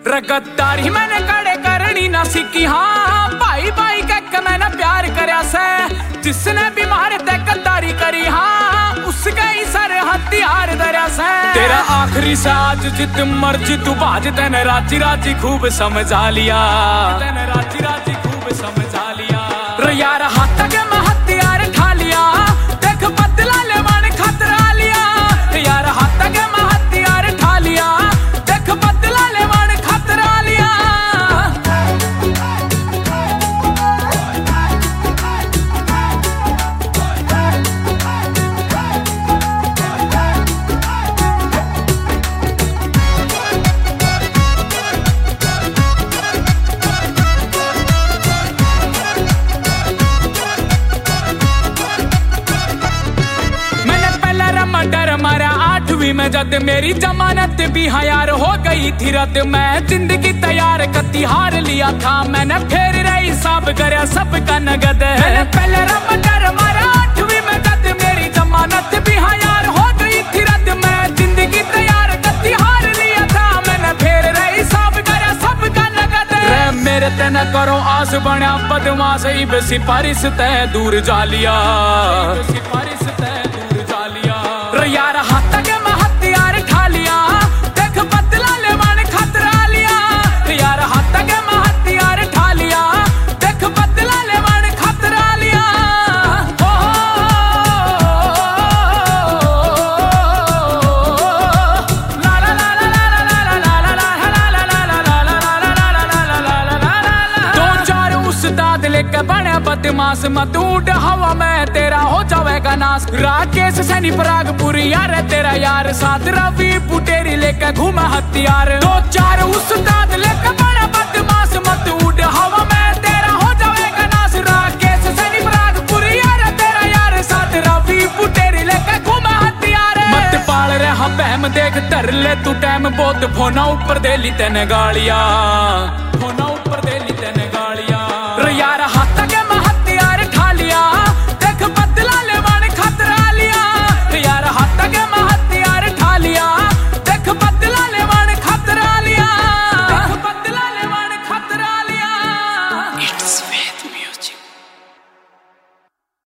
रगतदारी मैंने कड़े करनी ना सीखी। हाँ भाई भाई कह मैंने प्यार करया से, जिसने भी मारे ते गद्दारी करी। हाँ उसके ही सर हथियार दरिया से। तेरा आखिरी से आज जित मर्जी तू बाज, तेने राजी राजी खूब समझा लिया, तेने राजी राजी खूब समझा लिया। रो यार हाथ के मैं हथियार ठा लिया, देख बदला ले मन खतरा लिया। यार हाथ के मैं हथियार ठा लिया, देख बदला ले मन खतरा लिया। डर मारा 8वीं में जद मेरी जमानत भी हयार हो गई थी रद। मैं जिंदगी तैयार कती हार लिया था मैंने, फिर रही हिसाब करया सबका नगद। मैंने पहले डर मारा 8वीं में जद मेरी जमानत भी हयार हो गई थी रद। मैं जिंदगी तैयार कती हार लिया था मैंने, फिर रही हिसाब करया सबका नगद। मेरे ते न करो आस बना बदमाश, इब सिफारिश तय दूर जा लिया, सिफारिश तय दूर जा लिया। यार हाथ के मैं हथियार ठा लिया, देख बदला ले मन खतरा लिया। यार हाथ के मैं हथियार ठा लिया, देख बदला ले मन खतरा लिया। दो चार उस्ताद लेके बने बदमाश, मत उड़ हवा में तेरा हो जाएगा नाश। राकेश सैनी परागपुरी यार तेरा यार, साथ रवि पुटेरी लेके घूमा हथियार। दो चार उस्ताद लेके बड़ा बदमाश, मत उड़ हवा में तेरा हो जाएगा नाश। राकेश सैनी परागपुरी यार तेरा यार, साथ रवि पुटेरी लेके घूमा हथियार। मत पाल रहा बहम देख धर ले तू टाइम, बहुत फोना ऊपर दे ली तेने गालियां।